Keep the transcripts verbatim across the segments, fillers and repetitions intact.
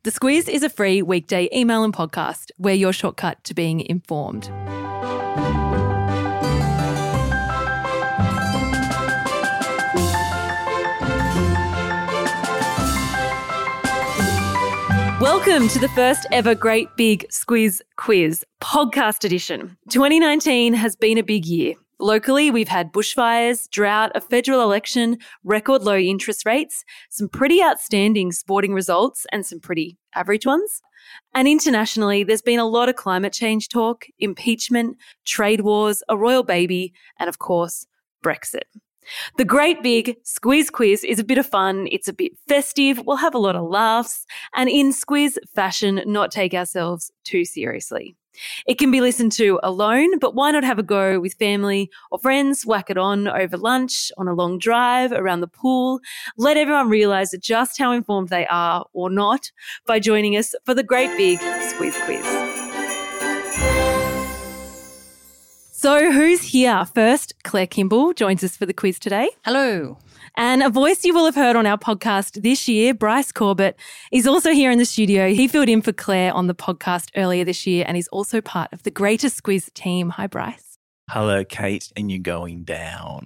The Squiz is a free weekday email and podcast. We're your shortcut to being informed. Welcome to the first ever Great Big Squiz Quiz podcast edition. twenty nineteen has been a big year. Locally, we've had bushfires, drought, a federal election, record low interest rates, some pretty outstanding sporting results and some pretty average ones. And internationally, there's been a lot of climate change talk, impeachment, trade wars, a royal baby, and of course, Brexit. The Great Big Squiz Quiz is a bit of fun, it's a bit festive, we'll have a lot of laughs, and in Squiz fashion, not take ourselves too seriously. It can be listened to alone, but why not have a go with family or friends, whack it on over lunch, on a long drive, around the pool, let everyone realise just how informed they are or not by joining us for the Great Big Squiz Quiz. So who's here? First, Claire Kimball joins us for the quiz today. Hello. And a voice you will have heard on our podcast this year, Bryce Corbett, is also here in the studio. He filled in for Claire on the podcast earlier this year and is also part of the Greatest Squiz team. Hi, Bryce. Hello, Kate, and you're going down.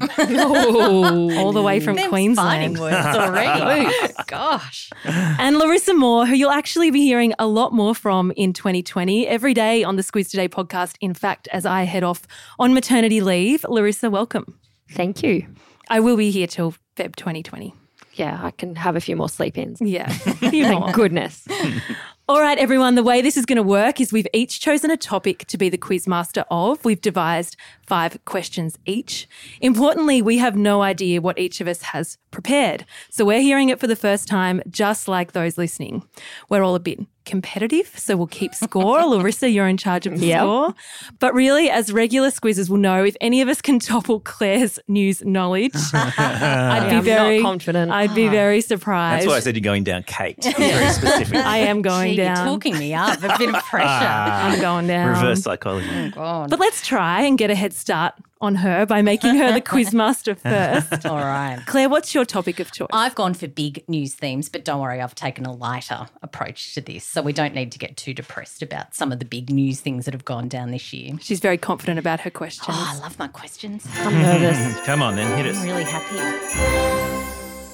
Oh, all the way from Them Queensland. fighting words already. Gosh. And Larissa Moore, who you'll actually be hearing a lot more from in twenty twenty, every day on the Squiz Today podcast. In fact, as I head off on maternity leave, Larissa, welcome. Thank you. I will be here till February twenty twenty. Yeah, I can have a few more sleep-ins. Yeah. Few more. Thank goodness. All right, everyone, the way this is going to work is we've each chosen a topic to be the quiz master of. We've devised five questions each. Importantly, we have no idea what each of us has prepared. So we're hearing it for the first time, just like those listening. We're all a bit competitive, so we'll keep score. Larissa, you're in charge of the Yep. score. But really, as regular squizzers will know, if any of us can topple Claire's news knowledge, I'd Yeah, be I'm very not confident. I'd be very surprised. That's why I said you're going down, Kate. Very specific. I am going Gee, down. You're talking me up. A bit of pressure. I'm going down. Reverse psychology. Oh, God. But let's try and get a head start on her by making her the quizmaster first. All right. Claire, what's your topic of choice? I've gone for big news themes, but don't worry, I've taken a lighter approach to this, so we don't need to get too depressed about some of the big news things that have gone down this year. She's very confident about her questions. Oh, I love my questions. I'm nervous. Come on then, hit us. I'm really happy.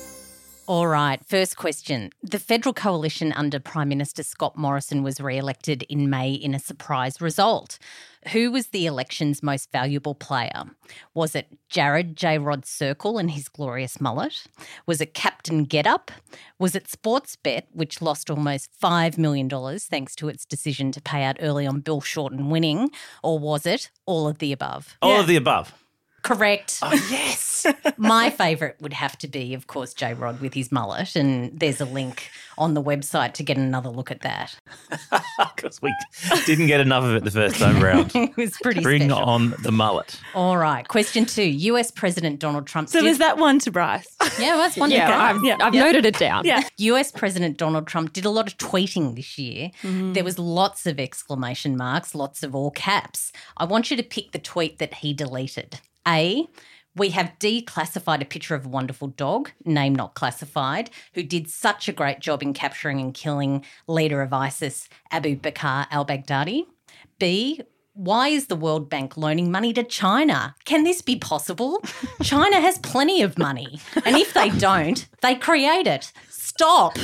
All right, first question. The federal coalition under Prime Minister Scott Morrison was re-elected in May in a surprise result. Who was the election's most valuable player? Was it Jared J. Rod Circle and his glorious mullet? Was it Captain Getup? Was it Sportsbet, which lost almost five million dollars thanks to its decision to pay out early on Bill Shorten winning? Or was it all of the above? All Yeah. of the above. Correct. Oh, yes. My favourite would have to be, of course, J. Rod with his mullet, and there's a link on the website to get another look at that. Because we didn't get enough of it the first time round. It was pretty Bring special. on the mullet. All right, question two. U S President Donald Trump. So did- is that one to Bryce? Yeah, that's one. Yeah, to go. I've, Yeah. I've Yeah. noted it down. Yeah. U S President Donald Trump did a lot of tweeting this year. There was lots of exclamation marks, lots of all caps. I want you to pick the tweet that he deleted. A, we have declassified a picture of a wonderful dog, name not classified, who did such a great job in capturing and killing leader of ISIS, Abu Bakr al-Baghdadi. B, why is the World Bank loaning money to China? Can this be possible? China has plenty of money, and if they don't, they create it. Stop.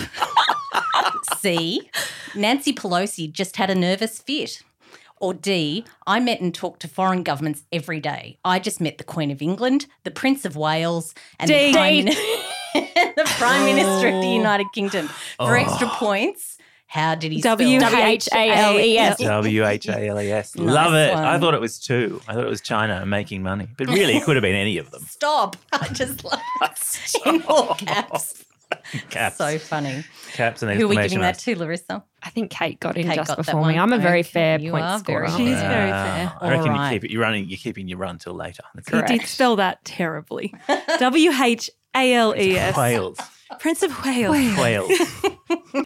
C, Nancy Pelosi just had a nervous fit. Or D, I met and talked to foreign governments every day. I just met the Queen of England, the Prince of Wales, and D. the Prime, D. Min- the Prime Minister of the United Kingdom. For extra points, how did he W spell H A L E S. W H A L E S. Nice Love it. one. I thought it was two. I thought it was China making money. But really, it could have been any of them. Stop. I just love it. In all caps. Caps. So funny. Caps and Who are we exclamation giving that marks. to, Larissa? I think Kate got in Kate just got that before me. one. I'm a very Okay, fair you point are scorer. very- She's very Wow. fair. I reckon All right. you keep it. You're running. You're keeping your run till later. That's You correct. did spell that terribly. W H A L E S. Wales. Prince of Wales. Wales.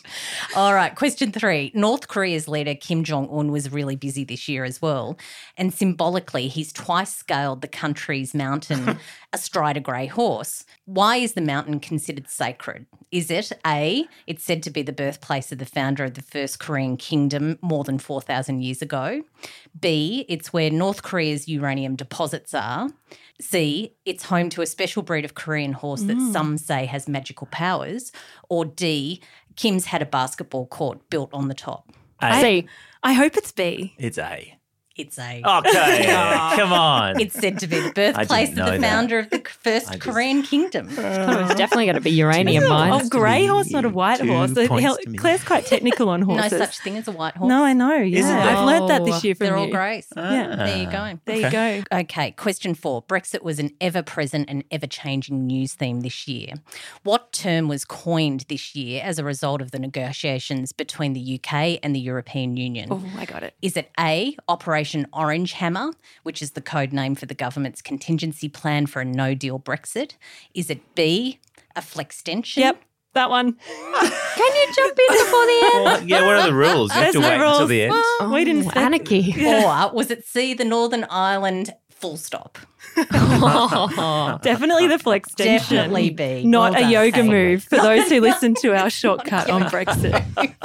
All right, question three. North Korea's leader Kim Jong-un was really busy this year as well. And symbolically, he's twice scaled the country's mountain astride a grey horse. Why is the mountain considered sacred? Is it A, it's said to be the birthplace of the founder of the first Korean kingdom more than four thousand years ago? B, it's where North Korea's uranium deposits are? C, it's home to a special breed of Korean horse that Mm. some say has magical powers? Or D, Kim's had a basketball court built on the top? A. See, I hope it's B. It's A. It's A. Okay, come on. It's said to be the birthplace of know the that. founder of the I first just- Korean kingdom. thought it was definitely going to be uranium mine. Oh, grey me. horse, not a white Two horse. So points Hel- to me. Claire's quite technical on No horses. such thing as a white horse. No, I know. Yeah, Isn't there? I've learned that this Oh. year from They're all you. greys. Yeah. There you go. There you go. Okay, question four. Brexit was an ever-present and ever-changing news theme this year. What term was coined this year as a result of the negotiations between the U K and the European Union? Oh, I got it. Is it A, Operation Orange Hammer, which is the code name for the government's contingency plan for a no-deal Brexit? Is it B, a flextension? Yep, that one. Can you jump in before the end? Well, yeah, what are the rules? You have There's to no wait until rules. the end. Oh, we didn't Oh, say- anarchy. Or was it C, the Northern Ireland full stop? Definitely the flex tension. Definitely B. Not Well a done, yoga Sadie. move for those who listen to our shortcut on Brexit.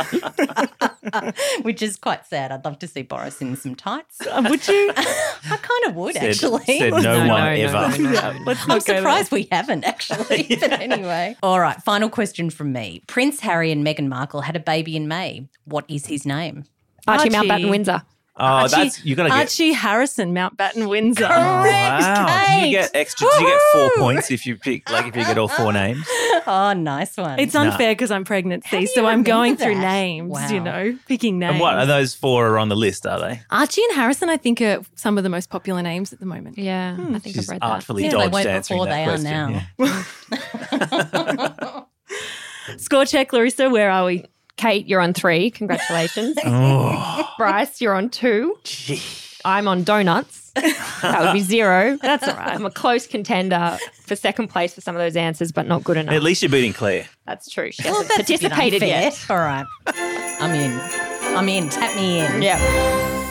Which is quite sad. I'd love to see Boris in some tights. Uh, Would you? I kind of would, Said, actually. said no, No, one no, ever. no, no. Yeah, let's I'm not go there. surprised we haven't, actually. But anyway. All right, final question from me. Prince Harry and Meghan Markle had a baby in May. What is his name? Archie Archie. Mountbatten Windsor. Oh, Archie- that's you got to get. Archie Harrison, Mountbatten Windsor. Wow, do you Kate. get extra? Do you get four points if you pick, like, if you get all four names? Oh, nice one. It's No. unfair because I'm pregnant, How see, do so you I'm going remember through that? names, Wow. you know, picking names. And what are those four are on the list? Are they? Archie and Harrison, I think, are some of the most popular names at the moment. Yeah, I think She's I've read that. artfully Yeah, they dodged weren't answering before, that they are question. now. Yeah. Score check, Larissa, where are we? Kate, you're on three. Congratulations. Oh, Bryce, you're on two. gee. I'm on donuts. That would be zero. That's all right. I'm a close contender for second place for some of those answers, but not good enough. At least you're beating Claire. That's true. She Well, hasn't that's a bit participated unfair. yet. All right. I'm in. I'm in. Tap me in. Yeah.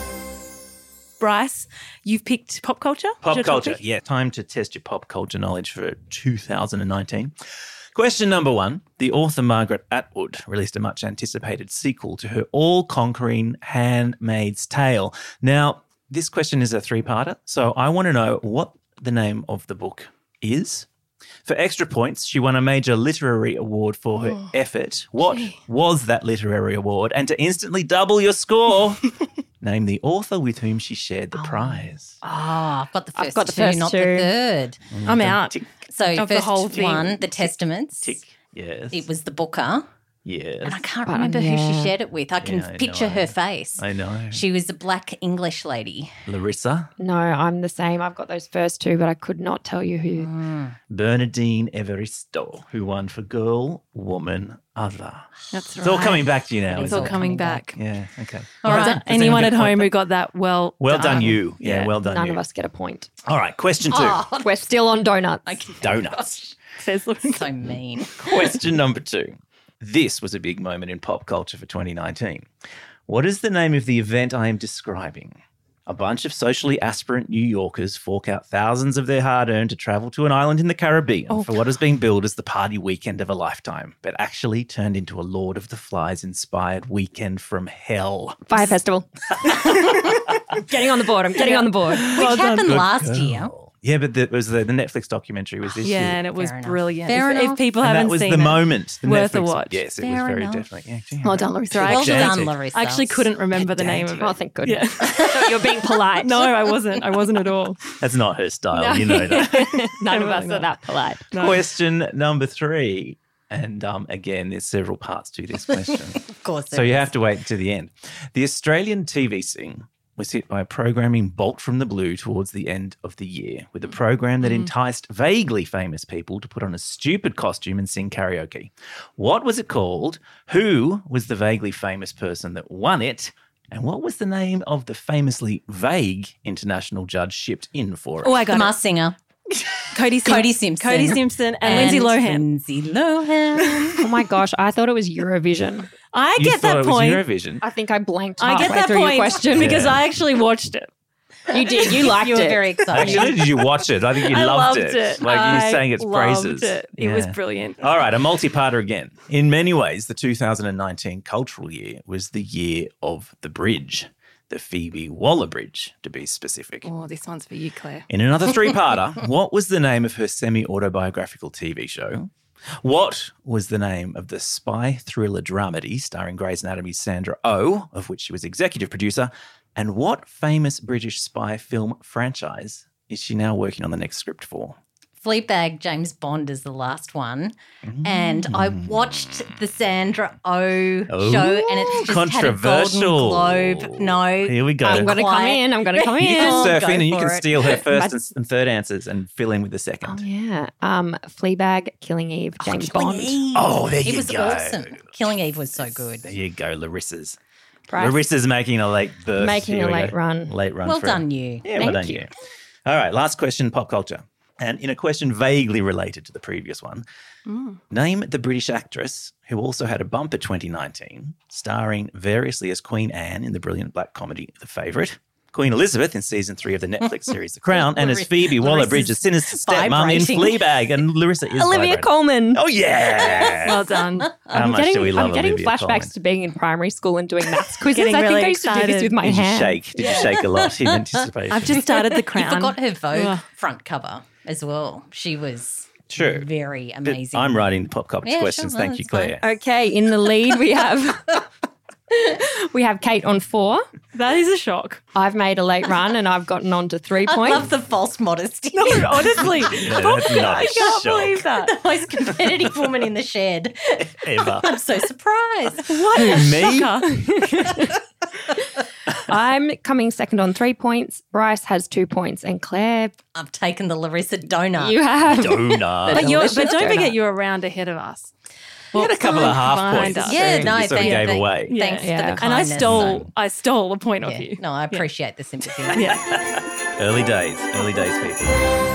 Bryce, you've picked pop culture? Is Pop your culture. topic? Yeah, time to test your pop culture knowledge for two thousand nineteen. Question number one. The author Margaret Atwood released a much anticipated sequel to her all-conquering Handmaid's Tale. Now, this question is a three-parter, so I want to know what the name of the book is. For extra points, she won a major literary award for her Oh, effort. What was that literary award? And to instantly double your score, name the author with whom she shared the prize. Oh, I've got the I've first got the two, first not two. the third. I'm out. Tick, So Of the first whole thing. one, the Testaments. tick. Yes. It was the Booker. Yes. And I can't But, remember who she yeah. shared it with. I can Yeah, I picture know. her face. I know. She was a black English lady. Larissa. No, I'm the same. I've got those first two, but I could not tell you who. Bernadine Evaristo, who won for Girl, Woman, Other. That's It's all right. coming back to you now. It's isn't all it? coming back. Yeah, okay. All Well, right. does- does Anyone get at a point home for- who got that well Well done, you. Yeah, Yeah. well done, None you. of us get a point. All right, question two. We're still on donuts. Donuts. says Larissa. So mean. Question number two. This was a big moment in pop culture for twenty nineteen. What is the name of the event I am describing? A bunch of socially aspirant New Yorkers fork out thousands of their hard-earned to travel to an island in the Caribbean Oh. for what has been billed as the party weekend of a lifetime, but actually turned into a Lord of the Flies-inspired weekend from hell. Fire Festival. Getting on the board. I'm getting on the board. Which happened Good last girl. year. Yeah, but the, it was the, the Netflix documentary was this Yeah, year. and it was Fair enough. brilliant. Fair if, if enough. people And haven't that was seen the it, moment. The worth a Netflix- watch. Yes, it Fair was very enough. definitely. Yeah, gee, well done, Larissa. I Well actually, done, Gigantic. Larissa. I actually couldn't remember the name of it. Oh, thank goodness. Yeah. Thought you were being polite. No, I wasn't. I wasn't at all. That's not her style. You know that. None of us Definitely are that polite. No. Question number three. And um, again, there's several parts to this question. Of course. So you have to wait to the end. The Australian T V scene was hit by a programming bolt from the blue towards the end of the year with a program that enticed vaguely famous people to put on a stupid costume and sing karaoke. What was it called? Who was the vaguely famous person that won it? And what was the name of the famously vague international judge shipped in for it? Oh, I The got Masked Singer. it. Cody, Sim- Cody Simpson. Cody Simpson and, Lindsay Lohan. Lindsay Lohan. Oh my gosh, I thought it was Eurovision. I You get thought that it point. was Eurovision. I think I blanked I halfway get that through point your question. because Yeah. I actually watched it. You did. You liked You were it. very excited. Actually, did you watch it? I think you I loved, loved it. Like you I sang its loved praises. It, it was Yeah. brilliant. All right, a multi-parter again. In many ways, the two thousand nineteen cultural year was the year of the bridge, the Phoebe Waller Bridge, to be specific. Oh, this one's for you, Claire. In another three-parter, what was the name of her semi-autobiographical T V show? What was the name of the spy thriller dramedy starring Grey's Anatomy's Sandra Oh, of which she was executive producer? And what famous British spy film franchise is she now working on the next script for? Fleabag, James Bond is the last one. And I watched the Sandra Oh, Oh, show and it's just controversial. had a Golden Globe. No. Here we go. I'm going to come Quiet. in. I'm going to come You in. can Oh, surf go in and you for can it. steal her first But- and third answers and fill in with the second. Oh, yeah. Um, Fleabag, Killing Eve, James Killing Bond. Eve. Oh, there It you was go. awesome. Killing Eve was so good. There you go, Larissa's. Bryce. Larissa's making a late burst. Making Here a we late go. run. Late run. Well for done, you. Yeah, Thank well done, you. you. All right, last question, pop culture. And in a question vaguely related to the previous one, Mm. name the British actress who also had a bumper twenty nineteen, starring variously as Queen Anne in the brilliant black comedy The Favourite, Queen Elizabeth in season three of the Netflix series The Crown, and as Laris- Phoebe Waller-Bridge's Larissa's sinister stepmom in vibrating. Fleabag. And Larissa is Olivia vibrating. Colman. Oh, yeah. Well done. How I'm much getting, do we love I'm getting Olivia flashbacks Colman? to being in primary school and doing maths quizzes. Getting I think really I used to do excited. this with my Did you hand. shake? Did you shake a lot in anticipation? I've just started The You Crown. forgot her Vogue Ugh. front cover as well. She was True. very But amazing. I'm writing pop culture Yeah, questions. sure, Thank well, you, that's fine. Claire. Okay, in the lead we have we have Kate on four. That is a shock. I've made a late run and I've gotten on to three I points. love the false modesty. No, honestly. Yeah, that's not I a can't shock believe that. The most competitive woman in the shed. Ever. I'm so surprised. What a Me? shocker. I'm coming second on three points. Bryce has two points, and Claire, I've taken the Larissa donut. you have. Donut. But, you're, delicious but don't donut. forget you're a round ahead of us. You had a couple of half behind points. us. yeah, that no, you sort of thank, gave thank- away. Yeah. thanks Yeah. for the And kindness. I stole so- I stole a point yeah. off you. No, I appreciate the sympathy. Yeah. Early days. Early days, people.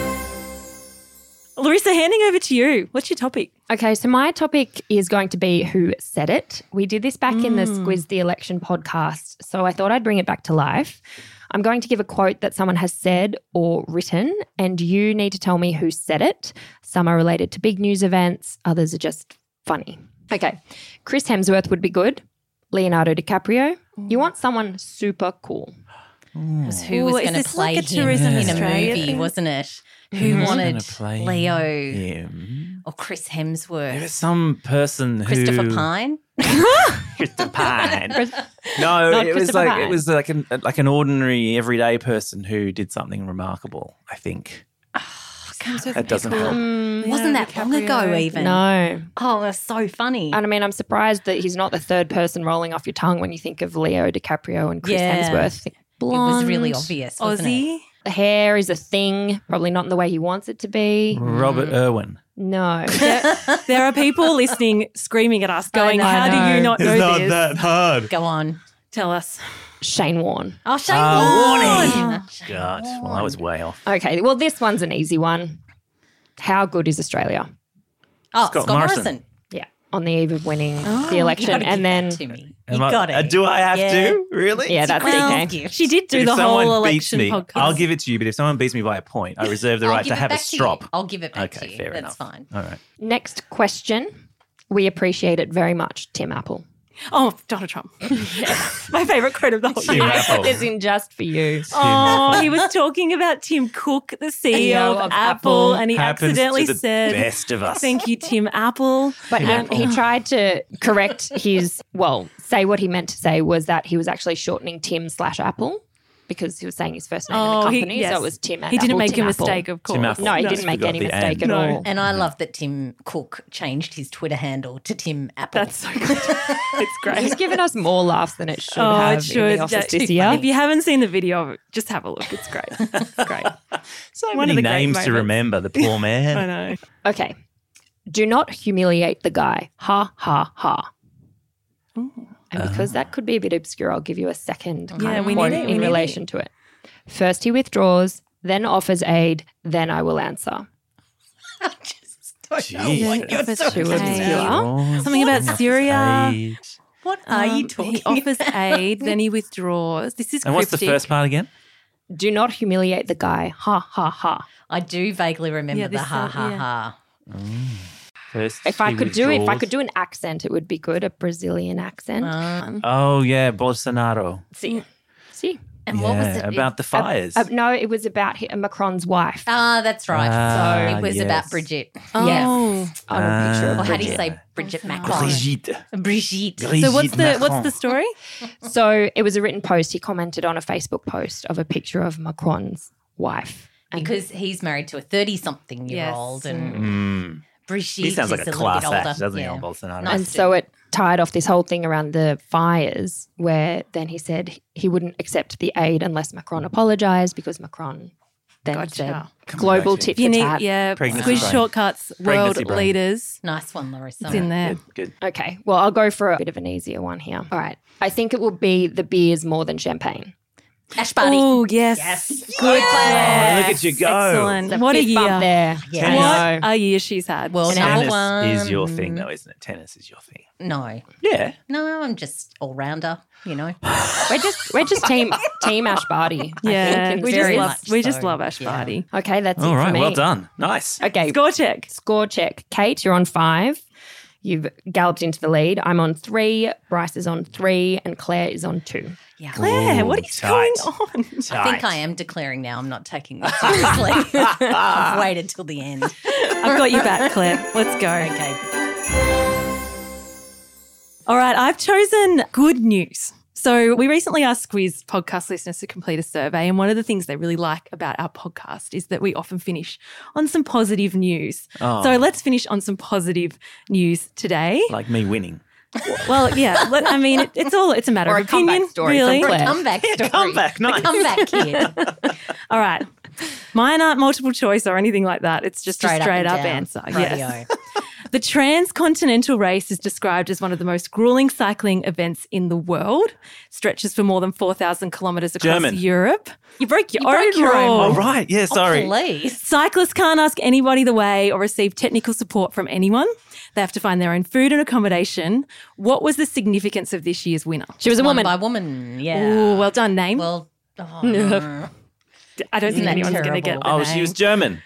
Larissa, handing over to you. What's your topic? Okay, so my topic is going to be Who Said It. We did this back in the Mm. Squiz the Election podcast, so I thought I'd bring it back to life. I'm going to give a quote that someone has said or written, and you need to tell me who said it. Some are related to big news events, others are just funny. Okay, Chris Hemsworth would be good. Leonardo DiCaprio. You want someone super cool. was who Ooh, was is going to this play like a him Tourism in a Australia movie, thing? wasn't it? Who Who's wanted gonna play Leo him? or Chris There was Hemsworth? some person who Christopher Pine? Christopher Pine. no, Not it was Christopher like it Pine. was like an like an ordinary everyday person who did something remarkable. I think that doesn't help. Mm, Wasn't that long ago even? no. Oh, it was so funny. And I mean, I'm surprised that he's not the third person rolling off your tongue when you think of Leo DiCaprio and Chris Yeah. Hemsworth. It Blonde. was really obvious, wasn't it? Aussie. The hair is a thing, probably not in the way he wants it to be. Robert Irwin. No. There, there are people listening screaming at us going, know, how I do you know. not know this? hard. Go on. Tell us. Shane Warne. Oh, Shane Ah, Warne. Warne. God, well, I was way off. Okay, well, this one's an easy one. How good is Australia? Oh, Scott Scott, Morrison. Morrison. Yeah, on the eve of winning Oh, the You election. gotta give And then, that to me. Am You I- got uh, it. do I have Yeah. to? Really? yeah, that's Well, okay. gift. She did do If the someone whole beats election me, podcast. I'll give it to you. But if someone beats me by a point, I reserve the I'll right give to it have a back to you. strop. I'll give it back Okay, to you. fair That's enough. fine. All right. Next question. We appreciate it very much, Tim Apple. Oh, Donald Trump. My favourite quote of the whole Tim year. I Apple. put this in just for you. Oh, he was talking about Tim Cook, the C E O of, of Apple, Apple. and he Happens accidentally to the said, best of us. "Thank you, Tim Apple." But Tim um, Apple. he tried to correct his, well, say what he meant to say was that he was actually shortening Tim slash Apple because he was saying his first name in the Oh, he- company. yes. So it was Tim and He didn't Apple, make Tim a Apple. mistake, of course. Tim Apple. No, he No, didn't make forgot any the mistake and. at No. all. And I love that Tim Cook changed his Twitter handle to Tim Apple. That's so good. It's great. He's given us more laughs than it should Oh, have it in should. the office Yeah, this if- year. If you haven't seen the video, just have a look. It's great. It's great. So One of many the great names to moments. remember. The poor I man. know. Okay. Do not humiliate the guy. Ha, ha, ha. And because that could be a bit obscure, I'll give you a second kind Yeah, of we quote need it, we in need relation to it. First he withdraws, then offers aid, then I will answer. I just don't know Jeez. what you're That's talking too about. obscure. Something about Syria. Age. What are you Um, talking He offers aid, then he withdraws. This is And what's the cryptic. first part again? Do not humiliate the guy. Ha ha ha. I do vaguely remember Yeah, the this, ha uh, ha yeah. ha. First, If I he could do it, if I withdraws. could do an accent, it would be good. A Brazilian accent. Um, Oh, yeah, Bolsonaro. See, see. and yeah, what was it? about the fires. Uh, no, it was about hi- Macron's wife. Ah, that's right. Ah, so it was yes. about Bridget. Oh. Yes. On a picture of Or how do you Bridget. say Bridget Macron? Brigitte. Brigitte. So what's the Brigitte what's Macron. the story? So it was a written post. He commented on a Facebook post of a picture of Macron's wife. And Because he's married to a thirty-something-year-old, Yes. and Mm. Brigitte He sounds like is a little class bit older. act, doesn't he, Yeah. on Bolsonaro? Nice. And so it tied off this whole thing around the fires, where then he said he wouldn't accept the aid unless Macron apologised, because Macron then Gotcha. said Come global back to tit You for need, tat. yeah, Pregnancy squish brain. shortcuts, world Pregnancy brain. leaders. Nice one, Larissa. It's in there. Good, good. Okay, well, I'll go for a bit of an easier one here. All right. I think it will be the beers more than champagne. Ash Barty. Oh, yes. Yes. Good. Oh, look at you go. Excellent. The What a fist bump year. there. Yeah. I What know. a year she's had. World And number Tennis one. is your thing, though, isn't it? Tennis is your thing. No. Yeah. No, I'm just all-rounder, you know. We're just we're just team team Ash Barty. I yeah, think, and we just very love much we just so. love Ash Yeah. Barty. Okay, that's All it right, for me. well done. Nice. Okay, Score check. score check. Kate, you're on five. You've galloped into the lead. I'm on three. Bryce is on three, and Claire is on two. Yeah. Claire, Ooh, what is tight. going on? I think I am declaring now I'm not taking this seriously. I've waited till the end. I've got you back, Claire. Let's go. Okay. All right, I've chosen good news. So we recently asked Squiz podcast listeners to complete a survey, and one of the things they really like about our podcast is that we often finish on some positive news. Oh. So let's finish on some positive news today. Like me winning. Well, yeah, let, I mean, it, it's all it's a matter Or of a comeback opinion, story from really. Claire. Comeback story. comeback, nice. Comeback kid. All right, mine aren't multiple choice or anything like that. It's just Straight a straight up, up, and down. answer. Yes. Radio. The transcontinental race is described as one of the most grueling cycling events in the world. Stretches for more than four thousand kilometres across German. Europe. You broke your You own broke your own rule. Oh, right. Yeah, sorry. Oh, please. Cyclists can't ask anybody the way or receive technical support from anyone. They have to find their own food and accommodation. What was the significance of this year's winner? She was a Won woman. by woman. Yeah. Ooh, well done, name. Well, oh, no. I don't think isn't that anyone's going to get terrible? the Oh, she name. was German.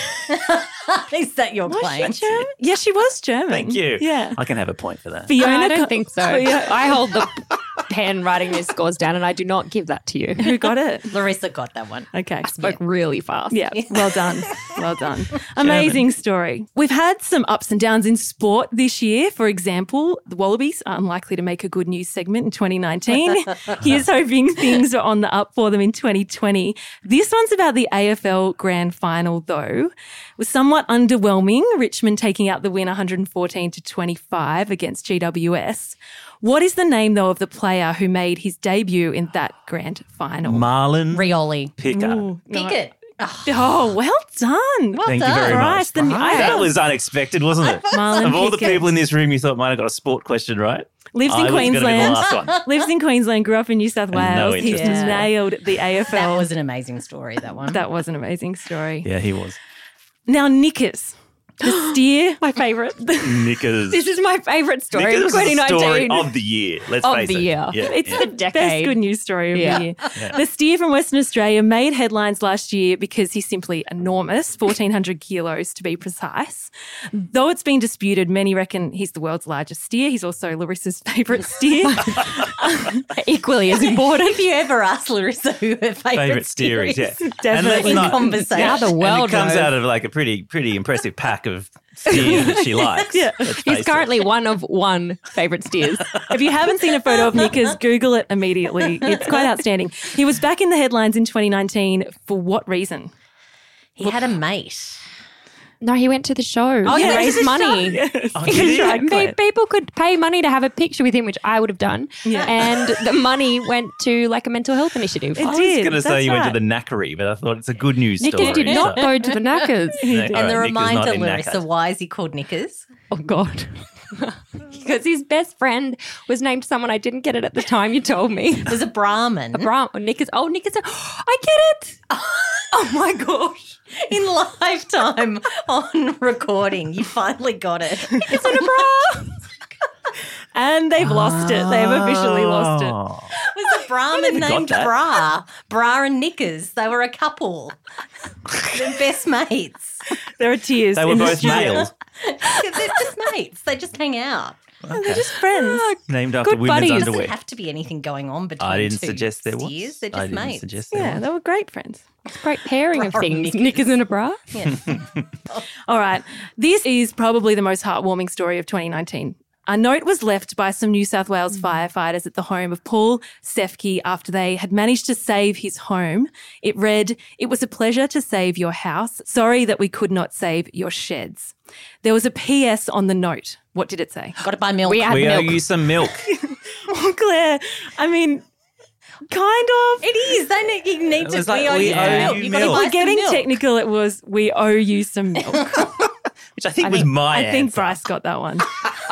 Is that your claim? German? Yeah, she was German. Thank you. Yeah. I can have a point for that. Fiona I don't Co- think so. Yeah. I hold the pen writing these scores down, and I do not give that to you. Who got it? Larissa got that one. Okay. Spoke really fast. Yeah, well done. Well done. Amazing story. We've had some ups and downs in sport this year. For example, the Wallabies are unlikely to make a good news segment in twenty nineteen. Here's hoping things are on the up for them in twenty twenty. This one's about the A F L Grand Final, though. It was somewhat underwhelming, Richmond taking out the win one hundred fourteen to twenty-five against G W S. What is the name, though, of the player who made his debut in that grand final? Marlon Rioli. Pickard. Ooh, no. Pickett. Oh, well done. Well Thank done. you very Christ, much. the- I that thought- was unexpected, wasn't it? Marlon Of all the Pickett. people in this room, you thought might have got a sport question right. Lives I in was gonna be the Queensland. last one. Lives in Queensland. Grew up in New South no Wales. He's interest in sport. nailed the A F L. That was an amazing story, that one. That was an amazing story. Yeah, he was. Now, Knickers, the steer. My favourite. Knickers. This is my favourite story Knickers of is the twenty nineteen. story of the year. Let's Of face the it. year. Yeah, It's yeah. the decade. best good news story of Yeah. the year. The steer from Western Australia made headlines last year because he's simply enormous, fourteen hundred kilos to be precise. Though it's been disputed, many reckon he's the world's largest steer. He's also Larissa's favourite steer. Equally as important. If you ever ask Larissa who her favourite, Favourite steer is, yeah. Definitely. And let's not- conversation. Now the world and it comes knows. out of like a pretty, pretty impressive pack of steers that she likes. Yeah. Let's He's face currently one of one favourite steers. If you haven't seen a photo of Knickers, Google it immediately. It's quite outstanding. He was back in the headlines in twenty nineteen. For what reason? He had a mate. No, he went to the show. Oh, he he went to raised the money. Oh, did he? tried, Pe- Claire. People could pay money to have a picture with him, which I would have done. Yeah. And the money went to like a mental health initiative. It I was did. going to say That's you went right. to the knackery, but I thought it's a good news Knickers story. did not so- go to the Knackers. No, all And right, the Knickers not reminder, in Larissa, knackers. why is he called Knickers? Oh, God. Because his best friend was named someone I didn't get it at the time you told me. It was a Brahmin. Brown, Knickers. Oh, Knickers. I get it. Oh my gosh. In lifetime on recording, you finally got it. It's in a bra. And they've lost it. They've officially lost it. Oh. It was a Brahmin got named that. Bra. Bra and Knickers. They were a couple. They're best mates. There are tears. They were in the both studio. male. They're just mates. They just hang out. They're just friends. Named after Good women's buddies. There doesn't underwear. have to be anything going on between I didn't two suggest there was. steers. They're just I didn't mates. suggest there Yeah, was. they were great friends. Great pairing of Bra and things. knickers. Knickers and a bra. Yeah. All right. This is probably the most heartwarming story of twenty nineteen. A note was left by some New South Wales firefighters at the home of Paul Sefke after they had managed to save his home. It read, "It was a pleasure to save your house. Sorry that we could not save your sheds." There was a P S on the note. What did it say? Got to buy milk. We had We owe milk. you some milk. Oh, Claire, I mean, kind of. It is. They need, you need It to was like, we owe we you owe milk. you You've got to milk. buy We're getting some milk. technical. It was, we owe you some milk. Which I think I was think- my I think answer. Bryce got that one.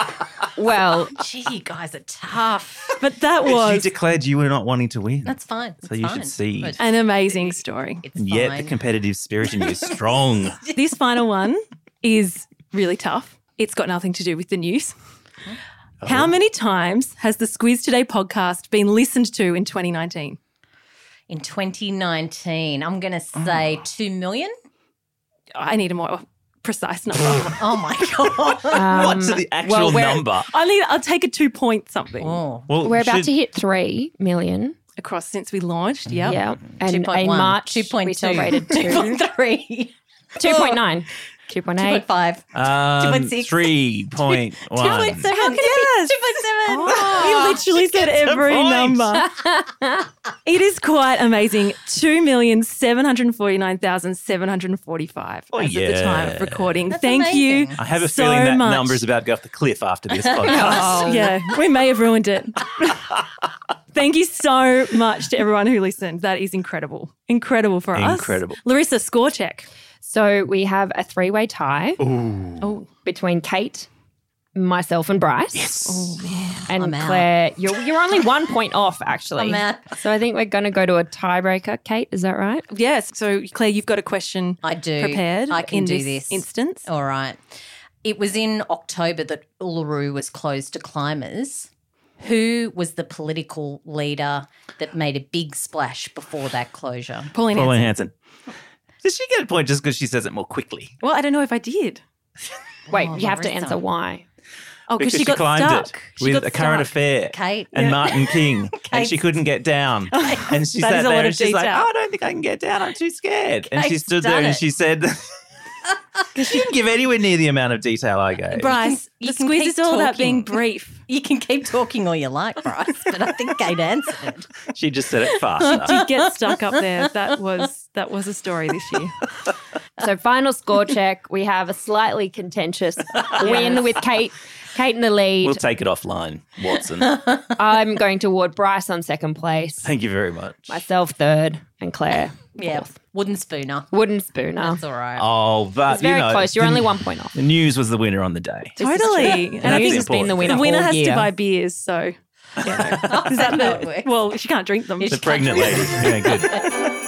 Well, Gee, you guys are tough. But that You was declared you were not wanting to win. That's fine. So It's you fine. should cede. But an amazing story. It's and yet fine. the competitive spirit in you is strong. This final one is really tough. It's got nothing to do with the news. How many times has the Squiz Today podcast been listened to in twenty nineteen? In twenty nineteen, I'm going to say two million. I need a more precise number. Oh, my God. um, What's the actual well, we're, number? I need. I'll take a two point something Oh. Well, We're about should- to hit three million. across since we launched. Yep. Yeah. And two point in one, March, two point we two, celebrated two two. point three, two point nine. two point two point eight. five, Um, two point six. three point two point one. seven. How can it be? two point seven. We literally said gets a every point. number. It is quite amazing. two million seven hundred forty-nine thousand seven hundred forty-five Oh, as at the time of yeah. recording. That's Thank you amazing. I have a so feeling that much. number is about to go off the cliff after this podcast. Oh. Yeah, we may have ruined it. Thank you so much to everyone who listened. That is incredible. Incredible for us. Incredible. Larissa, score check. So we have a three-way tie Ooh. Oh, between Kate, myself, and Bryce. Yes. And I'm out. Claire, you're you're only one point off, actually. I'm out. So I think we're going to go to a tiebreaker. Kate, is that right? yes. So, Claire, you've got a question I do. prepared I can in do this, this. instance. All right. It was in October that Uluru was closed to climbers. Who was the political leader that made a big splash before that closure? Pauline Pauline Hanson. Hanson. Does she get a point just because she says it more quickly? Well, I don't know if I did. Wait, Oh, you have to Larissa. answer why. Oh, because she got climbed stuck. it She with got a current stuck. affair Kate. and Yeah. Martin King, and she Kate's- couldn't get down. And she That sat is a there lot and of she's like, detail. oh, I don't think I can get down. I'm too scared. And she Kate's stood there done and it. she said, she didn't give anywhere near the amount of detail I gave. Bryce, You the can squiz keep is all about being talking. brief. You can keep talking all you like, Bryce, but I think Kate answered it. She just said it faster. Did get stuck up there. That was that was a story this year. So final score check. We have a slightly contentious win with Kate. Kate in the lead. We'll take it offline, Watson. I'm going to award Bryce on second place. Thank you very much. Myself third, and Claire Yeah, wooden spooner. wooden spooner. That's all right. Oh, but It's very you know, close. You're the, only one point off. The news was the winner on the day. This is Totally. true. And I News think has been the important. winner. The winner all has year. to buy beers, so you know. Is that how it the, works. well, she can't drink them. She The can't pregnant drink. lady. Yeah, good.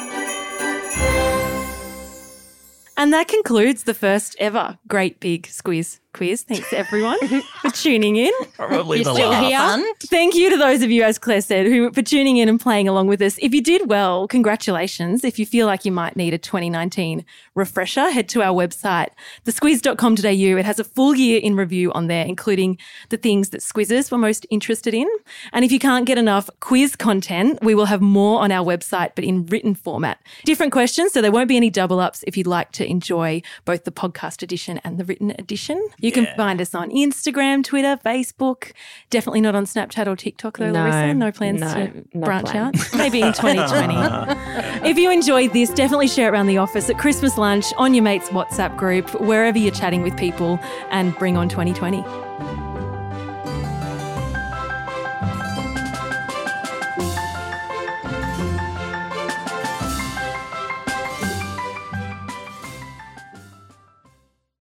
And that concludes the first ever Great Big Squiz quiz. Thanks everyone for tuning in. Probably You're the still last. here? Fun. Thank you to those of you, as Claire said, who for tuning in and playing along with us. If you did well, congratulations. If you feel like you might need a twenty nineteen refresher, head to our website, the squiz dot com dot a u. It has a full year in review on there, including the things that squizzers were most interested in. And if you can't get enough quiz content, we will have more on our website, but in written format. Different questions, so there won't be any double ups if you'd like to enjoy both the podcast edition and the written edition. You can Yeah. find us on Instagram, Twitter, Facebook. Definitely not on Snapchat or TikTok though, No, Larissa. No plans no, to no branch plan. out. Maybe in twenty twenty. If you enjoyed this, definitely share it around the office, at Christmas lunch, on your mate's WhatsApp group, wherever you're chatting with people, and bring on twenty twenty.